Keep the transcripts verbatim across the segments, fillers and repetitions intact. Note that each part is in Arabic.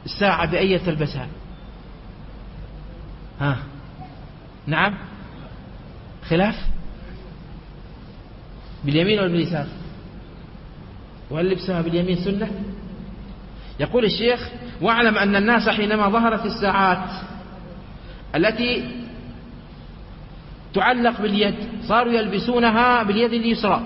الساعة بأية تلبسها؟ ها نعم خلاف باليمين ولا باليسار؟ وهل لبسها باليمين سنة؟ يقول الشيخ: واعلم أن الناس حينما ظهرت الساعات التي تعلق باليد صاروا يلبسونها باليد اليسرى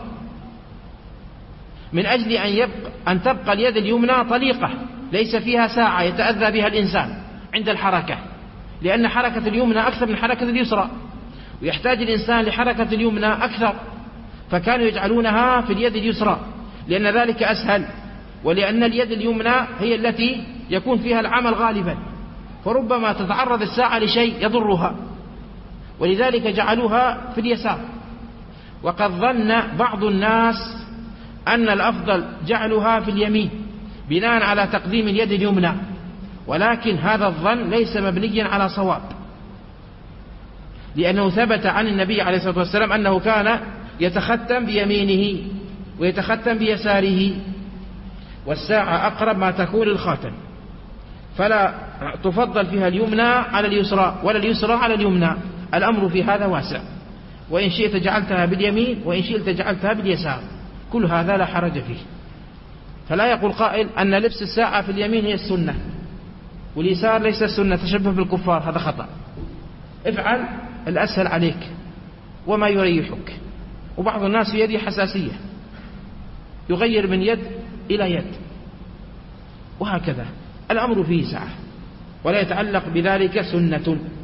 من أجل أن, يبقى أن تبقى اليد اليمنى طليقة ليس فيها ساعة يتأذى بها الإنسان عند الحركة، لأن حركة اليمنى أكثر من حركة اليسرى، ويحتاج الإنسان لحركة اليمنى أكثر، فكانوا يجعلونها في اليد اليسرى لأن ذلك أسهل، ولأن اليد اليمنى هي التي يكون فيها العمل غالبا، فربما تتعرض الساعة لشيء يضرها، ولذلك جعلوها في اليسار. وقد ظن بعض الناس أن الأفضل جعلها في اليمين بناء على تقديم اليد اليمنى، ولكن هذا الظن ليس مبنيا على صواب، لأنه ثبت عن النبي عليه الصلاة والسلام أنه كان يتختم بيمينه ويتختم بيساره، والساعة أقرب ما تكون الخاتم، فلا تفضل فيها اليمنى على اليسرى ولا اليسرى على اليمنى، الأمر في هذا واسع، وإن شئت جعلتها باليمين وإن شئت جعلتها باليسار، كل هذا لا حرج فيه. فلا يقول قائل أن لبس الساعة في اليمين هي السنة واليسار ليس السنة، تشبه بالكفار، هذا خطأ. افعل الأسهل عليك وما يريحك. وبعض الناس في يده حساسية يغير من يد إلى يد، وهكذا الأمر فيه سعة ولا يتعلق بذلك سنة.